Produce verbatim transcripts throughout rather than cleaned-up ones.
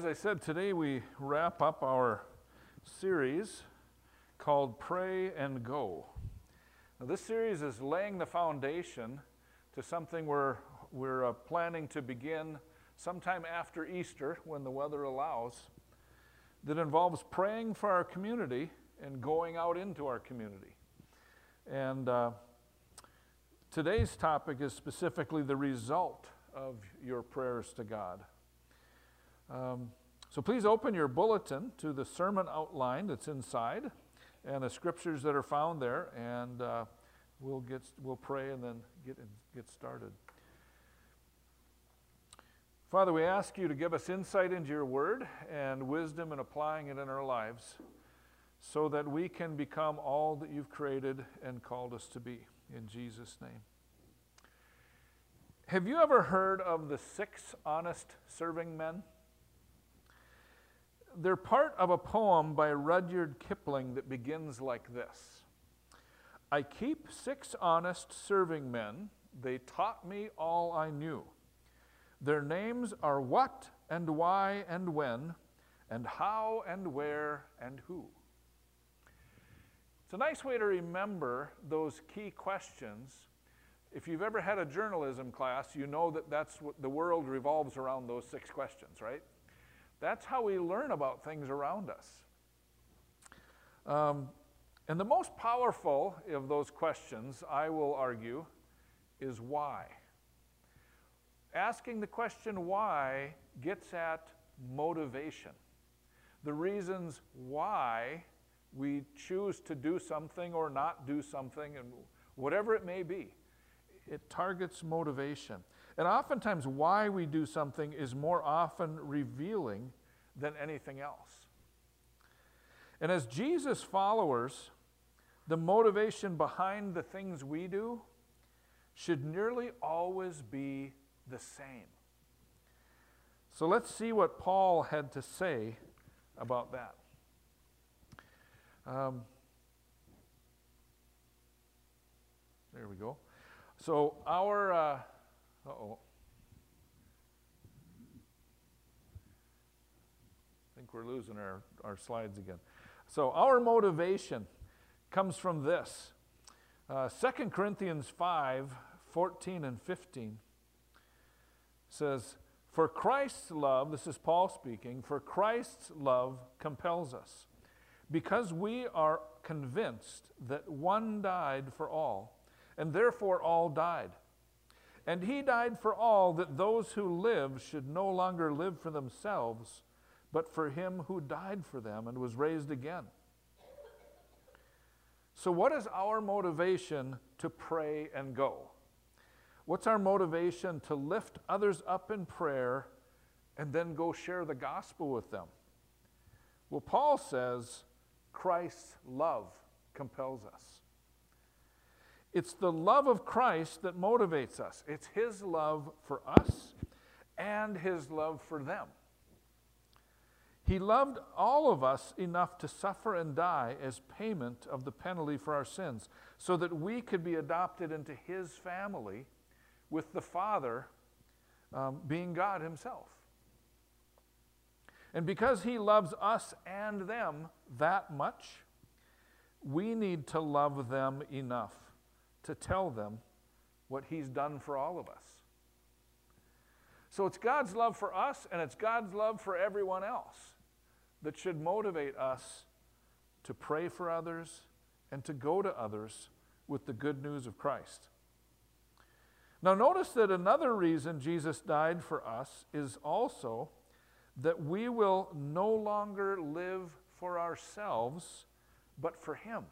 as I said, today we wrap up our series called Pray and Go. Now, this series is laying the foundation to something we're, we're uh, planning to begin sometime after Easter when the weather allows, that involves praying for our community and going out into our community. And uh, today's topic is specifically the result of your prayers to God. Um, so please open your bulletin to the sermon outline that's inside and the scriptures that are found there, and uh, we'll get we'll pray and then get get started. Father, we ask you to give us insight into your word and wisdom in applying it in our lives so that we can become all that you've created and called us to be. In Jesus' name. Have you ever heard of the six honest serving men? They're part of a poem by Rudyard Kipling that begins like this. I keep six honest serving men. They taught me all I knew. Their names are what and why and when and how and where and who. It's a nice way to remember those key questions. If you've ever had a journalism class, you know that that's what the world revolves around, those six questions, right? That's how we learn about things around us. Um, and the most powerful of those questions, I will argue, is why. Asking the question why gets at motivation. The reasons why we choose to do something or not do something, and whatever it may be. It targets motivation. And oftentimes why we do something is more often revealing than anything else. And as Jesus followers, the motivation behind the things we do should nearly always be the same. So let's see what Paul had to say about that. Um, there we go. So our, uh, uh-oh. I think we're losing our, our slides again. So our motivation comes from this. Uh, Second Corinthians five, fourteen and fifteen says, for Christ's love, this is Paul speaking, for Christ's love compels us, because we are convinced that one died for all, and therefore all died. And he died for all, that those who live should no longer live for themselves, but for him who died for them and was raised again. So what is our motivation to pray and go? What's our motivation to lift others up in prayer and then go share the gospel with them? Well, Paul says Christ's love compels us. It's the love of Christ that motivates us. It's his love for us and his love for them. He loved all of us enough to suffer and die as payment of the penalty for our sins, so that we could be adopted into his family, with the Father um, being God himself. And because he loves us and them that much, we need to love them enough to tell them what he's done for all of us. So it's God's love for us, and it's God's love for everyone else that should motivate us to pray for others and to go to others with the good news of Christ. Now notice that another reason Jesus died for us is also that we will no longer live for ourselves, but for him.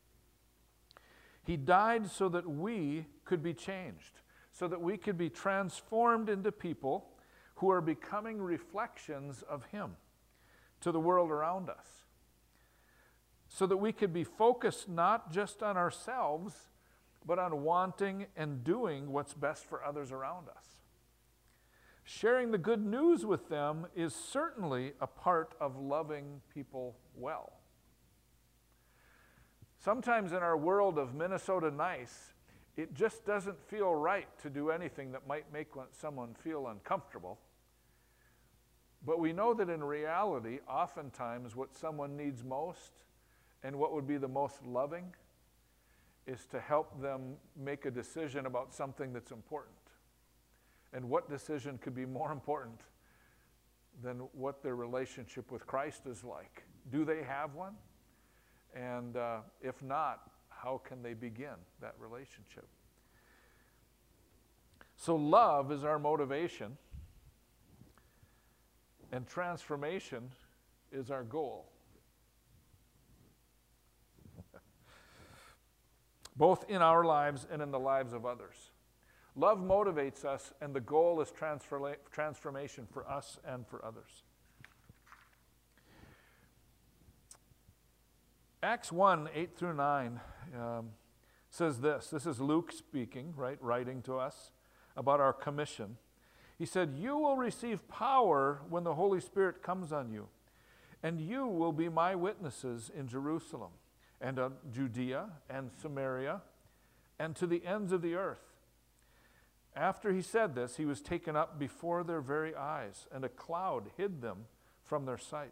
He died so that we could be changed, so that we could be transformed into people who are becoming reflections of him to the world around us, so that we could be focused not just on ourselves, but on wanting and doing what's best for others around us. Sharing the good news with them is certainly a part of loving people well. Sometimes in our world of Minnesota nice, it just doesn't feel right to do anything that might make someone feel uncomfortable. But we know that in reality, oftentimes what someone needs most and what would be the most loving is to help them make a decision about something that's important. And what decision could be more important than what their relationship with Christ is like? Do they have one? And uh, if not, how can they begin that relationship? So love is our motivation, and transformation is our goal. Both in our lives and in the lives of others. Love motivates us, and the goal is transforma- transformation for us and for others. Acts one, eight through nine um, says this. This is Luke speaking, right, writing to us about our commission. He said, "You will receive power when the Holy Spirit comes on you, and you will be my witnesses in Jerusalem and uh, Judea and Samaria and to the ends of the earth." After he said this, he was taken up before their very eyes, and a cloud hid them from their sight.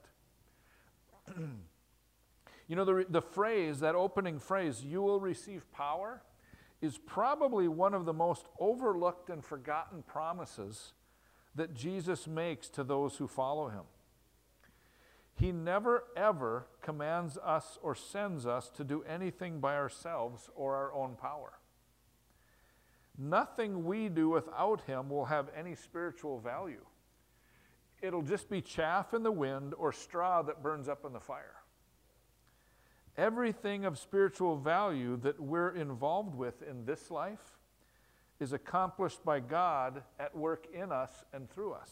You know, the, the phrase, that opening phrase, "you will receive power," is probably one of the most overlooked and forgotten promises that Jesus makes to those who follow him. He never, ever commands us or sends us to do anything by ourselves or our own power. Nothing we do without him will have any spiritual value. It'll just be chaff in the wind or straw that burns up in the fire. Everything of spiritual value that we're involved with in this life is accomplished by God at work in us and through us.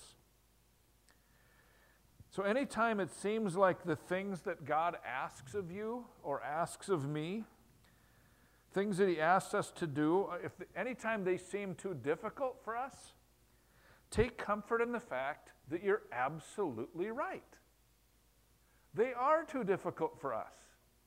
So anytime it seems like the things that God asks of you or asks of me, things that he asks us to do, if anytime they seem too difficult for us, take comfort in the fact that you're absolutely right. They are too difficult for us.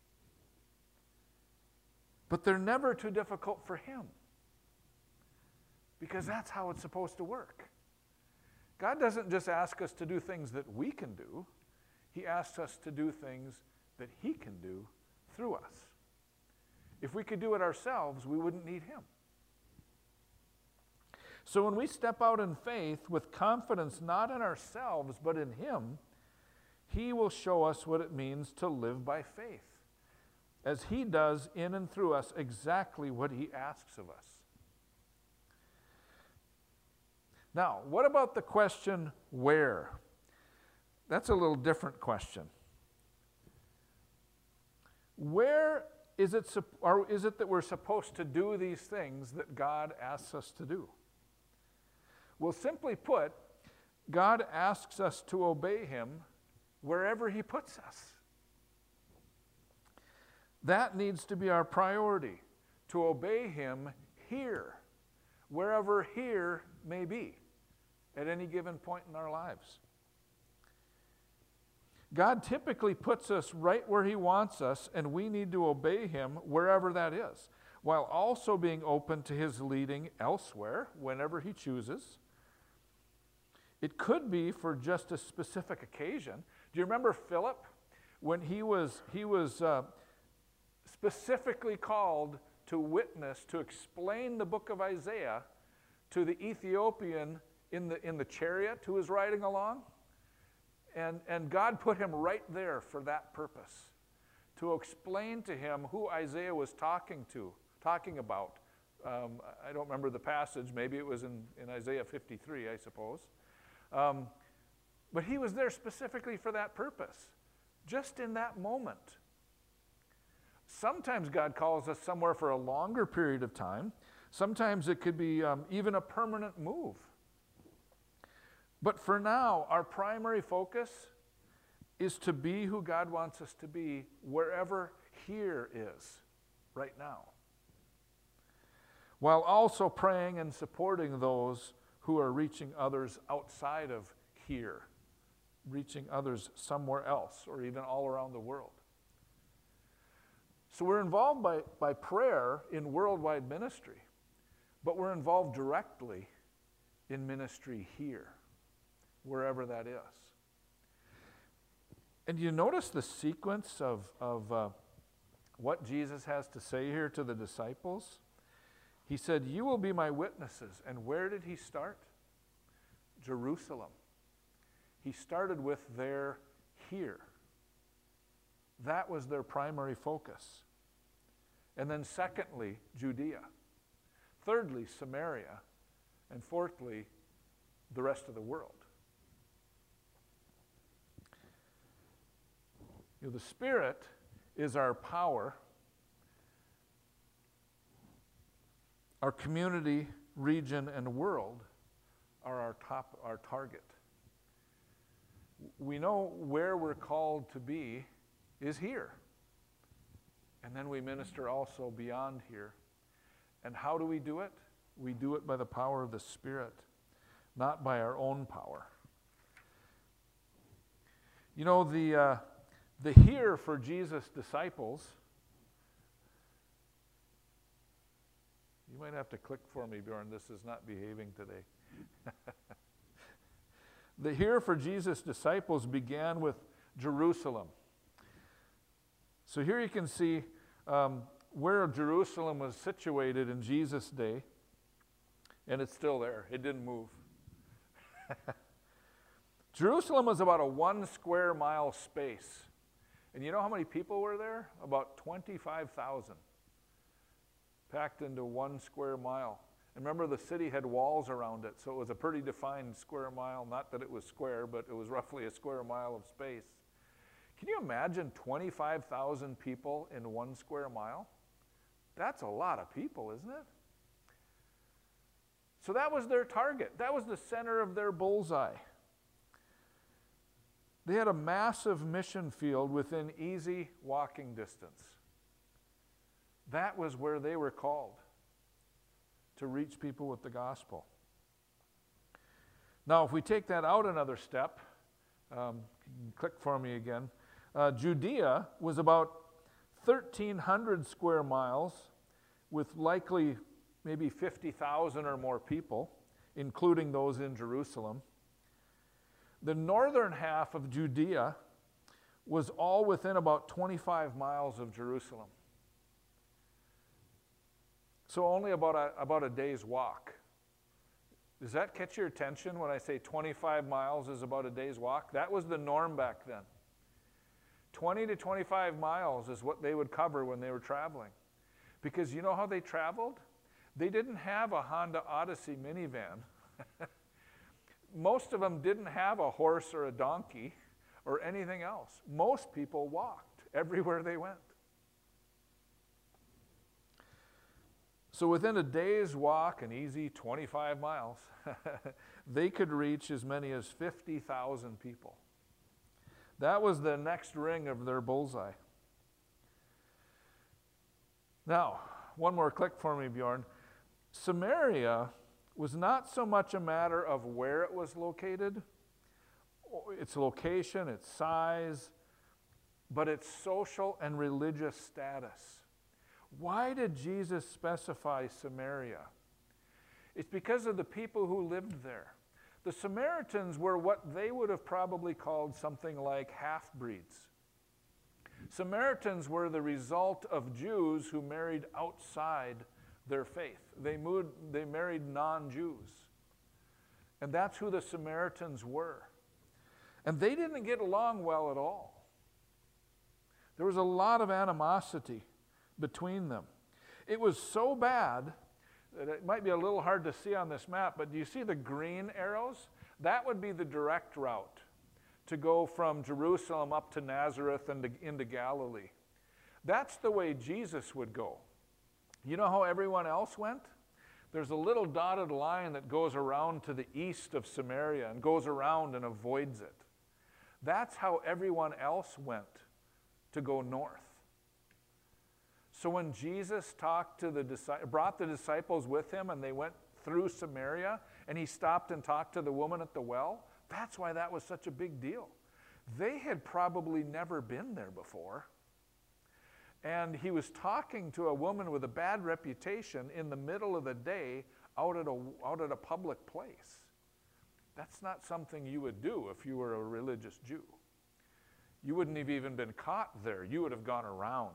But they're never too difficult for him. Because that's how it's supposed to work. God doesn't just ask us to do things that we can do. He asks us to do things that he can do through us. If we could do it ourselves, we wouldn't need him. So when we step out in faith with confidence not in ourselves but in him, he will show us what it means to live by faith, as he does in and through us exactly what he asks of us. Now, what about the question, where? That's a little different question. Where is it, or is it that we're supposed to do these things that God asks us to do? Well, simply put, God asks us to obey him wherever he puts us. That needs to be our priority, to obey him here, wherever here may be, at any given point in our lives. God typically puts us right where he wants us, and we need to obey him wherever that is, while also being open to his leading elsewhere whenever he chooses. It could be for just a specific occasion. Do you remember Philip? When he was, he was uh, specifically called to witness, to explain the book of Isaiah to the Ethiopian in the, in the chariot who was riding along. And, and God put him right there for that purpose, to explain to him who Isaiah was talking to, talking about. Um, I don't remember the passage. Maybe it was in, in Isaiah fifty-three, I suppose. Um, but he was there specifically for that purpose, just in that moment. Sometimes God calls us somewhere for a longer period of time. Sometimes it could be um, even a permanent move. But for now, our primary focus is to be who God wants us to be wherever here is right now, while also praying and supporting those who are reaching others outside of here, reaching others somewhere else or even all around the world. So we're involved by, by prayer in worldwide ministry, but we're involved directly in ministry here, wherever that is. And you notice the sequence of, of uh, what Jesus has to say here to the disciples? He said, you will be my witnesses. And where did he start? Jerusalem. He started with their here. That was their primary focus. And then secondly, Judea. Thirdly, Samaria. And fourthly, the rest of the world. You know, the Spirit is our power. Our community, region, and world are our top, our target. We know where we're called to be is here. And then we minister also beyond here. And how do we do it? We do it by the power of the Spirit, not by our own power. You know, the, uh, the here for Jesus' disciples, you might have to click for me, Bjorn, this is not behaving today. The here for Jesus' disciples began with Jerusalem. So here you can see um, where Jerusalem was situated in Jesus' day, and it's still there. It didn't move. Jerusalem was about a one square mile space. And you know how many people were there? About twenty-five thousand. Packed into one square mile. And remember, the city had walls around it, so it was a pretty defined square mile. Not that it was square, but it was roughly a square mile of space. Can you imagine twenty-five thousand people in one square mile? That's a lot of people, isn't it? So that was their target. That was the center of their bullseye. They had a massive mission field within easy walking distance. That was where they were called, to reach people with the gospel. Now, if we take that out another step, um, click for me again. Uh, Judea was about thirteen hundred square miles with likely maybe fifty thousand or more people, including those in Jerusalem. The northern half of Judea was all within about twenty-five miles of Jerusalem. So only about a, about a day's walk. Does that catch your attention when I say twenty-five miles is about a day's walk? That was the norm back then. twenty to twenty-five miles is what they would cover when they were traveling. Because you know how they traveled? They didn't have a Honda Odyssey minivan. Most of them didn't have a horse or a donkey or anything else. Most people walked everywhere they went. So within a day's walk, an easy twenty-five miles, they could reach as many as fifty thousand people. That was the next ring of their bullseye. Now, one more click for me, Bjorn. Samaria was not so much a matter of where it was located, its location, its size, but its social and religious status. Why did Jesus specify Samaria? It's because of the people who lived there. The Samaritans were what they would have probably called something like half-breeds. Samaritans were the result of Jews who married outside their faith. They, moved, they married non-Jews. And that's who the Samaritans were. And they didn't get along well at all. There was a lot of animosity between them. It was so bad that it might be a little hard to see on this map, but do you see the green arrows? That would be the direct route to go from Jerusalem up to Nazareth and to, into Galilee. That's the way Jesus would go. You know how everyone else went? There's a little dotted line that goes around to the east of Samaria and goes around and avoids it. That's how everyone else went to go north. So when Jesus talked to the brought the disciples with him and they went through Samaria and he stopped and talked to the woman at the well, that's why that was such a big deal. They had probably never been there before. And he was talking to a woman with a bad reputation in the middle of the day out at a, out at a public place. That's not something you would do if you were a religious Jew. You wouldn't have even been caught there. You would have gone around.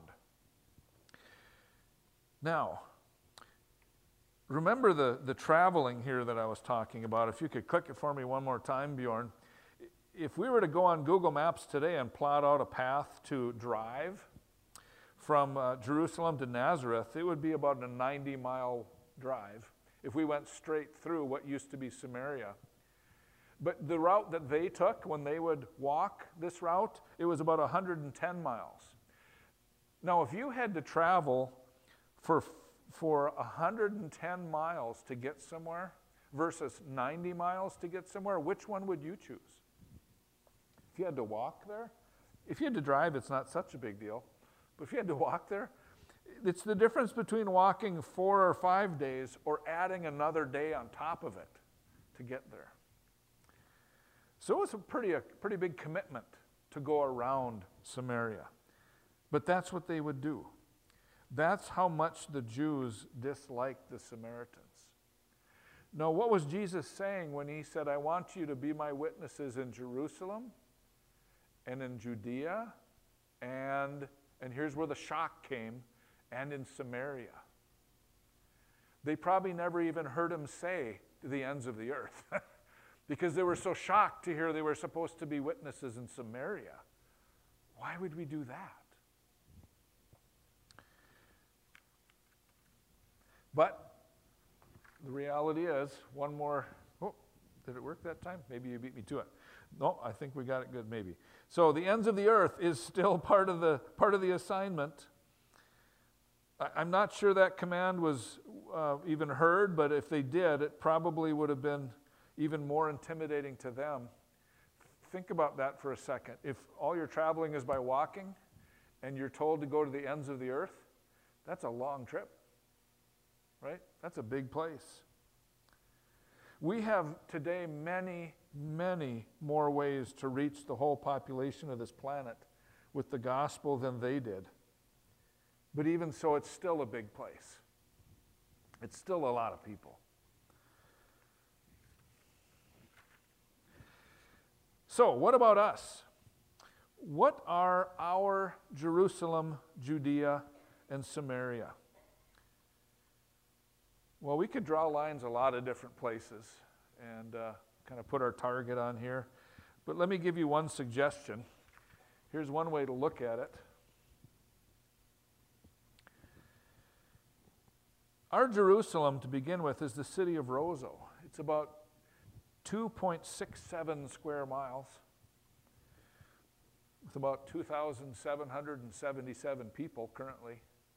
Now, remember the, the traveling here that I was talking about. If you could click it for me one more time, Bjorn. If we were to go on Google Maps today and plot out a path to drive from uh, Jerusalem to Nazareth, it would be about a ninety mile drive if we went straight through what used to be Samaria. But the route that they took when they would walk this route, it was about one hundred ten miles. Now, if you had to travel for, for one hundred ten miles to get somewhere versus ninety miles to get somewhere, which one would you choose? If you had to walk there, if you had to drive, it's not such a big deal. But if you had to walk there, it's the difference between walking four or five days or adding another day on top of it to get there. So it was a pretty, a pretty big commitment to go around Samaria. But that's what they would do. That's how much the Jews disliked the Samaritans. Now, what was Jesus saying when he said, I want you to be my witnesses in Jerusalem and in Judea, and, and here's where the shock came, and in Samaria. They probably never even heard him say to the ends of the earth because they were so shocked to hear they were supposed to be witnesses in Samaria. Why would we do that? But the reality is, one more, oh, did it work that time? Maybe you beat me to it. No, I think we got it good, maybe. So the ends of the earth is still part of the, part of the assignment. I, I'm not sure that command was uh, even heard, but if they did, it probably would have been even more intimidating to them. Think about that for a second. If all your traveling is by walking and you're told to go to the ends of the earth, that's a long trip, right? That's a big place. We have today many, many more ways to reach the whole population of this planet with the gospel than they did. But even so, it's still a big place. It's still a lot of people. So, what about us? What are our Jerusalem, Judea, and Samaria? Well, we could draw lines a lot of different places and uh, kind of put our target on here. But let me give you one suggestion. Here's one way to look at it. Our Jerusalem, to begin with, is the city of Roseau. It's about two point six seven square miles with about two thousand seven hundred seventy-seven people currently.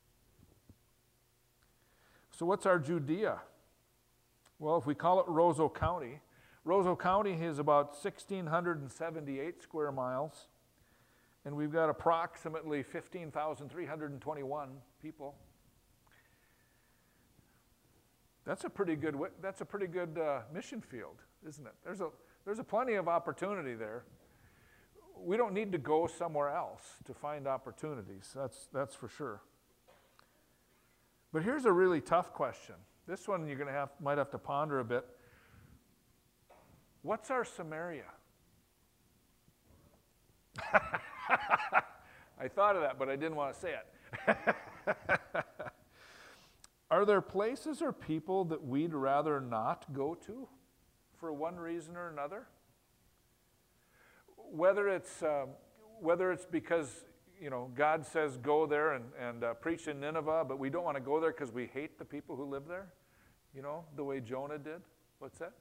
So what's our Judea? Well, if we call it Roseau County, Roseau County is about one thousand six hundred seventy-eight square miles, and we've got approximately fifteen thousand three hundred twenty-one people. That's a pretty good, that's a pretty good uh, mission field, isn't it? There's a, there's a plenty of opportunity there. We don't need to go somewhere else to find opportunities, that's, that's for sure. But here's a really tough question. This one you're going to have, might have to ponder a bit. What's our Samaria? I thought of that, but I didn't want to say it. Are there places or people that we'd rather not go to for one reason or another? Whether it's, uh, whether it's because you know, God says go there and, and uh, preach in Nineveh, but we don't want to go there because we hate the people who live there, you know, the way Jonah did. What's that?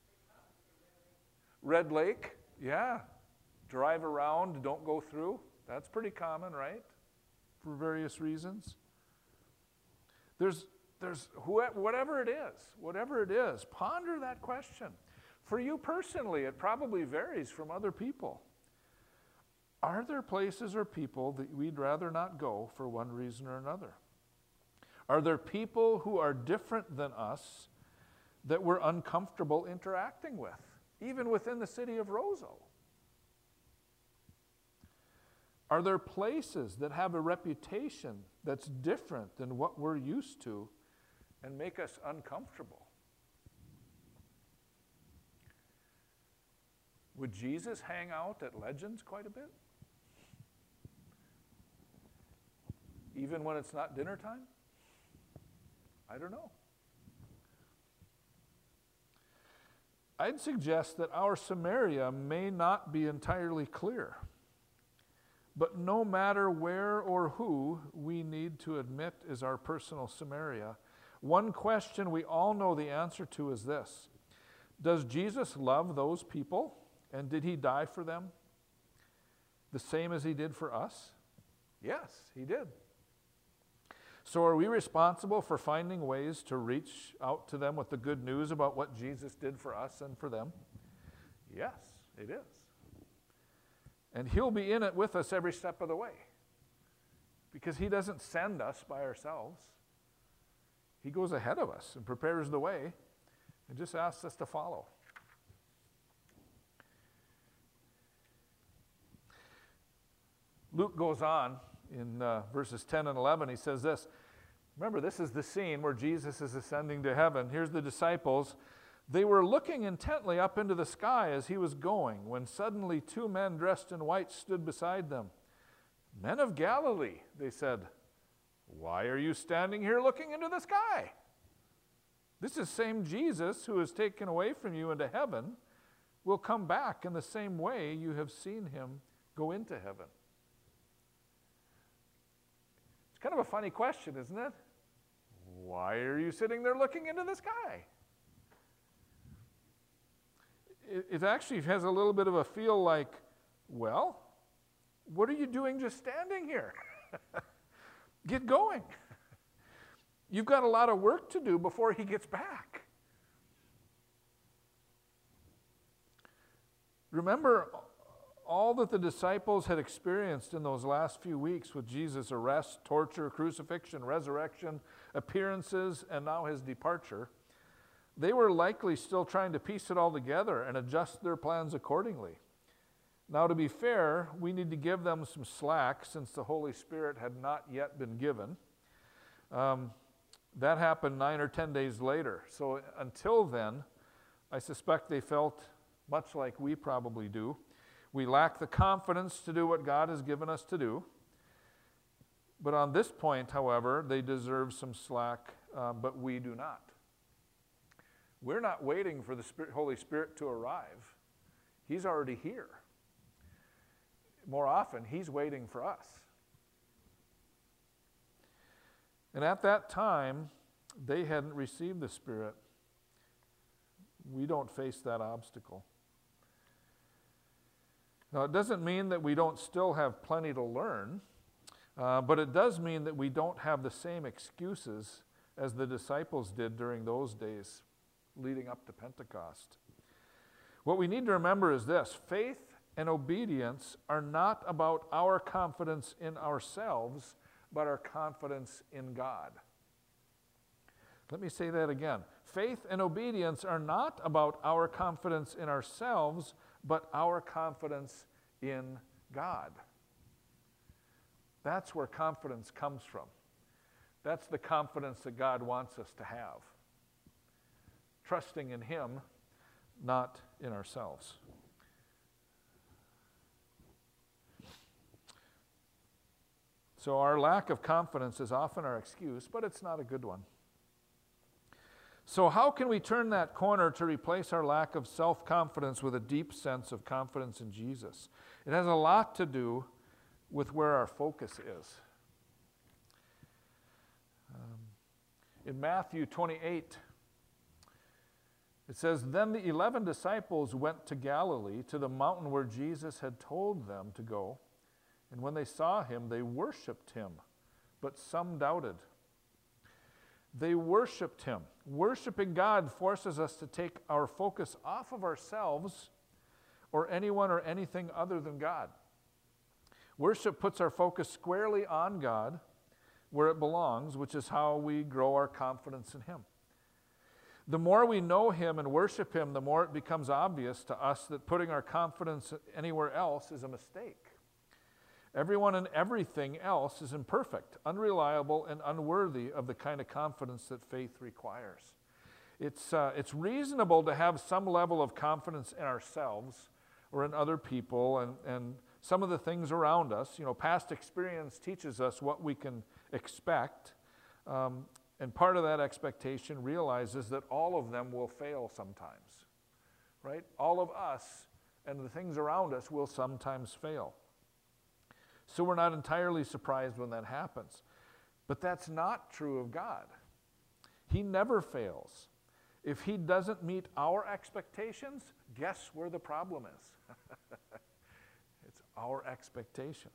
Red Lake, yeah. Drive around, don't go through. That's pretty common, right? For various reasons. There's, there's whatever it is, whatever it is, ponder that question. For you personally, it probably varies from other people. Are there places or people that we'd rather not go for one reason or another? Are there people who are different than us that we're uncomfortable interacting with, even within the city of Roseau? Are there places that have a reputation that's different than what we're used to and make us uncomfortable? Would Jesus hang out at Legends quite a bit? even when it's not dinner time? I don't know. I'd suggest that our Samaria may not be entirely clear. But no matter where or who we need to admit is our personal Samaria, one question we all know the answer to is this: does Jesus love those people, and did he die for them the same as he did for us? Yes, he did. So are we responsible for finding ways to reach out to them with the good news about what Jesus did for us and for them? Yes, it is. And he'll be in it with us every step of the way, because he doesn't send us by ourselves. He goes ahead of us and prepares the way and just asks us to follow. Luke goes on in uh, verses ten and eleven. He says this. Remember, this is the scene where Jesus is ascending to heaven. Here's the disciples. They were looking intently up into the sky as he was going, when suddenly two men dressed in white stood beside them. Men of Galilee, they said, why are you standing here looking into the sky? This is same Jesus who is taken away from you into heaven will come back in the same way you have seen him go into heaven. It's kind of a funny question, isn't it? Why are you sitting there looking into the sky? It, it actually has a little bit of a feel like, well, what are you doing just standing here? Get going. You've got a lot of work to do before he gets back. Remember all that the disciples had experienced in those last few weeks with Jesus' arrest, torture, crucifixion, resurrection, appearances, and now his departure. They were likely still trying to piece it all together and adjust their plans accordingly. Now, to be fair, we need to give them some slack since the Holy Spirit had not yet been given. Um, that happened nine or ten days later. So until then, I suspect they felt much like we probably do. We lack the confidence to do what God has given us to do. But on this point, however, they deserve some slack, uh, but we do not. We're not waiting for the Spirit, Holy Spirit to arrive. He's already here. More often, he's waiting for us. And at that time, they hadn't received the Spirit. We don't face that obstacle. Now, it doesn't mean that we don't still have plenty to learn, uh, but it does mean that we don't have the same excuses as the disciples did during those days leading up to Pentecost. What we need to remember is this: faith and obedience are not about our confidence in ourselves, but our confidence in God. Let me say that again. Faith and obedience are not about our confidence in ourselves, but our confidence in God. That's where confidence comes from. That's the confidence that God wants us to have. Trusting in him, not in ourselves. So our lack of confidence is often our excuse, but it's not a good one. So how can we turn that corner to replace our lack of self-confidence with a deep sense of confidence in Jesus? It has a lot to do with where our focus is. Um, in Matthew twenty-eight, it says, "Then the eleven disciples went to Galilee, to the mountain where Jesus had told them to go. And when they saw him, they worshiped him, but some doubted." They worshiped him. Worshiping God forces us to take our focus off of ourselves or anyone or anything other than God. Worship puts our focus squarely on God, where it belongs, which is how we grow our confidence in him. The more we know him and worship him, the more it becomes obvious to us that putting our confidence anywhere else is a mistake. Everyone and everything else is imperfect, unreliable, and unworthy of the kind of confidence that faith requires. It's, uh, it's reasonable to have some level of confidence in ourselves or in other people and, and some of the things around us. You know, past experience teaches us what we can expect. Um, and part of that expectation realizes that all of them will fail sometimes, right? All of us and the things around us will sometimes fail. So we're not entirely surprised when that happens. But that's not true of God. He never fails. If he doesn't meet our expectations, guess where the problem is? It's our expectations.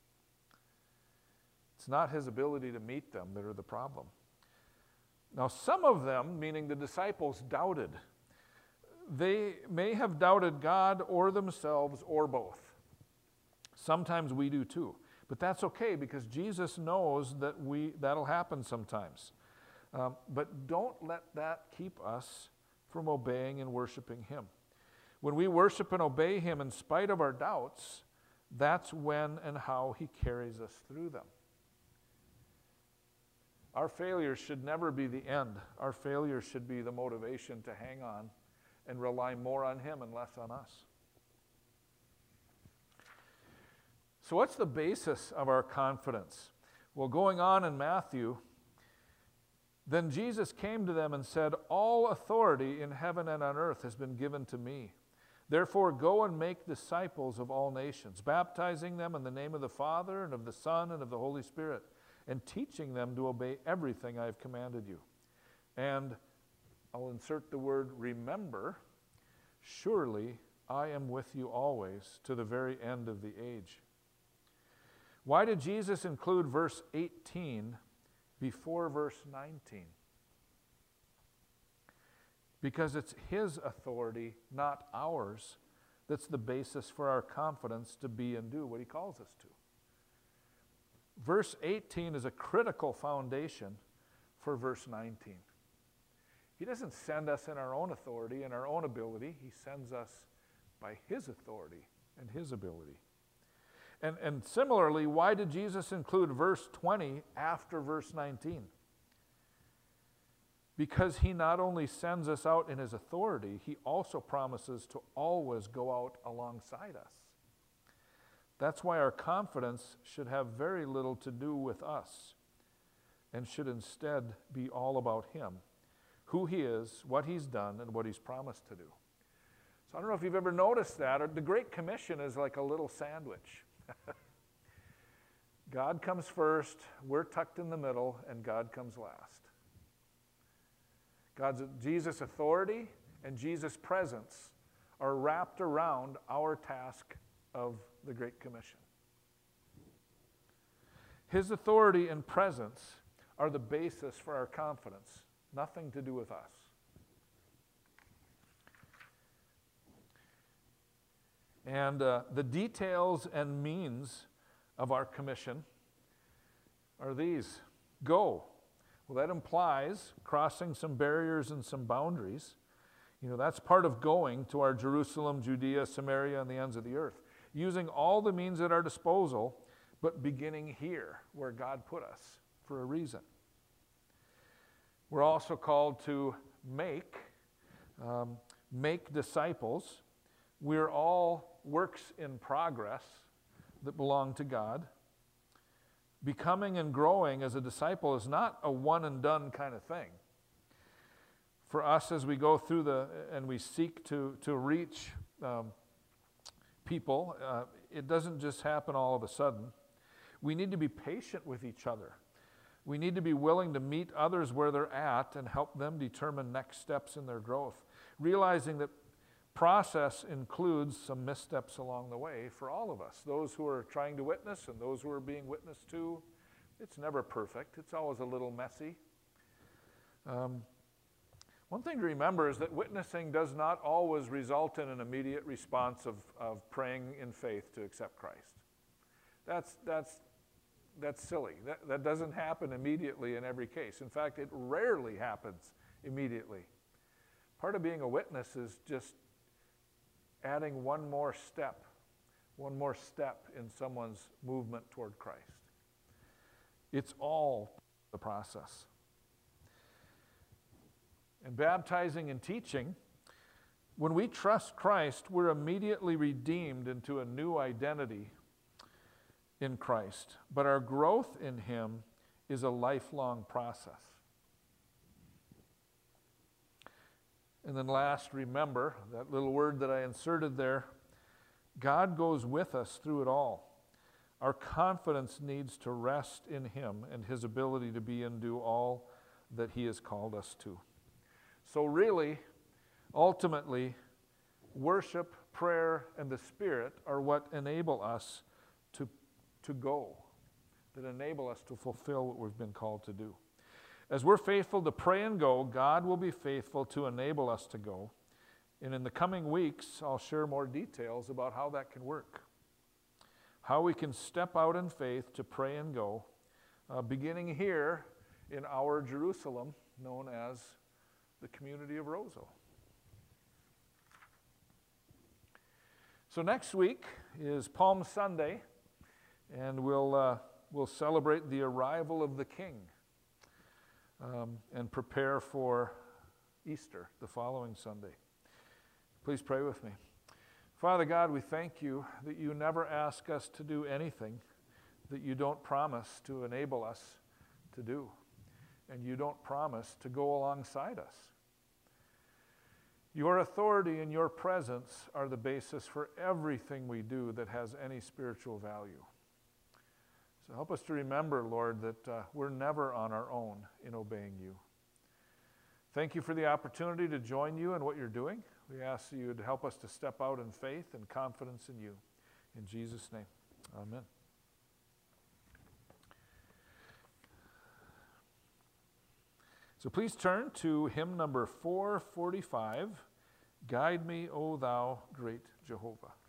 It's not his ability to meet them that are the problem. Now, some of them, meaning the disciples, doubted. They may have doubted God or themselves or both. Sometimes we do too. But that's okay because Jesus knows that we that'll happen sometimes. Um, but don't let that keep us from obeying and worshiping him. When we worship and obey him in spite of our doubts, that's when and how he carries us through them. Our failures should never be the end. Our failures should be the motivation to hang on and rely more on him and less on us. So what's the basis of our confidence? Well, going on in Matthew, then Jesus came to them and said, "All authority in heaven and on earth has been given to me. Therefore, go and make disciples of all nations, baptizing them in the name of the Father and of the Son and of the Holy Spirit, and teaching them to obey everything I have commanded you. And I'll insert the word remember, surely I am with you always to the very end of the age." Why did Jesus include verse eighteen before verse nineteen? Because it's his authority, not ours, that's the basis for our confidence to be and do what he calls us to. Verse eighteen is a critical foundation for verse nineteen. He doesn't send us in our own authority and our own ability. He sends us by his authority and his ability. And, and similarly, why did Jesus include verse twenty after verse nineteen? Because he not only sends us out in his authority, he also promises to always go out alongside us. That's why our confidence should have very little to do with us and should instead be all about him, who he is, what he's done, and what he's promised to do. So I don't know if you've ever noticed that. Or the Great Commission is like a little sandwich. God comes first, we're tucked in the middle, and God comes last. God's Jesus' authority and Jesus' presence are wrapped around our task of the Great Commission. His authority and presence are the basis for our confidence, nothing to do with us. And uh, the details and means of our commission are these. Go. Well, that implies crossing some barriers and some boundaries. You know, that's part of going to our Jerusalem, Judea, Samaria, and the ends of the earth. Using all the means at our disposal, but beginning here, where God put us, for a reason. We're also called to make, um, make disciples. We're all works in progress that belong to God. Becoming and growing as a disciple is not a one and done kind of thing. For us, as we go through the, and we seek to, to reach um, people, uh, it doesn't just happen all of a sudden. We need to be patient with each other. We need to be willing to meet others where they're at and help them determine next steps in their growth. Realizing that process includes some missteps along the way for all of us. Those who are trying to witness and those who are being witnessed to. It's never perfect. It's always a little messy. Um, one thing to remember is that witnessing does not always result in an immediate response of, of praying in faith to accept Christ. That's, that's, that's silly. That, that doesn't happen immediately in every case. In fact, it rarely happens immediately. Part of being a witness is just adding one more step, one more step in someone's movement toward Christ. It's all the process. And baptizing and teaching, when we trust Christ, we're immediately redeemed into a new identity in Christ. But our growth in him is a lifelong process. And then last, remember that little word that I inserted there. God goes with us through it all. Our confidence needs to rest in Him and His ability to be and do all that He has called us to. So really, ultimately, worship, prayer, and the Spirit are what enable us to, to go, that enable us to fulfill what we've been called to do. As we're faithful to pray and go, God will be faithful to enable us to go. And in the coming weeks, I'll share more details about how that can work. How we can step out in faith to pray and go, uh, beginning here in our Jerusalem, known as the community of Roseau. So next week is Palm Sunday, and we'll, uh, we'll celebrate the arrival of the King um, and prepare for Easter the following Sunday. Please pray with me. Father God, we thank you that you never ask us to do anything that you don't promise to enable us to do, and you don't promise to go alongside us. Your authority and your presence are the basis for everything we do that has any spiritual value. So help us to remember, Lord, that uh, we're never on our own in obeying you. Thank you for the opportunity to join you in what you're doing. We ask you to help us to step out in faith and confidence in you. In Jesus' name, amen. So please turn to hymn number four forty-five, Guide Me, O Thou Great Jehovah.